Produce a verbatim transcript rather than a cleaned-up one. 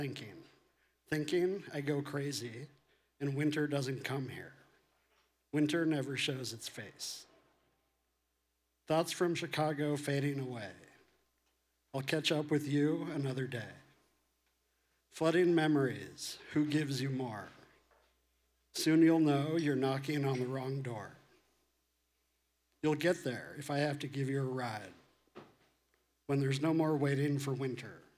Thinking. Thinking, I go crazy, and winter doesn't come here. Winter never shows its face. Thoughts from Chicago fading away. I'll catch up with you another day. Flooding memories, who gives you more? Soon you'll know you're knocking on the wrong door. You'll get there if I have to give you a ride. When there's no more waiting for winter.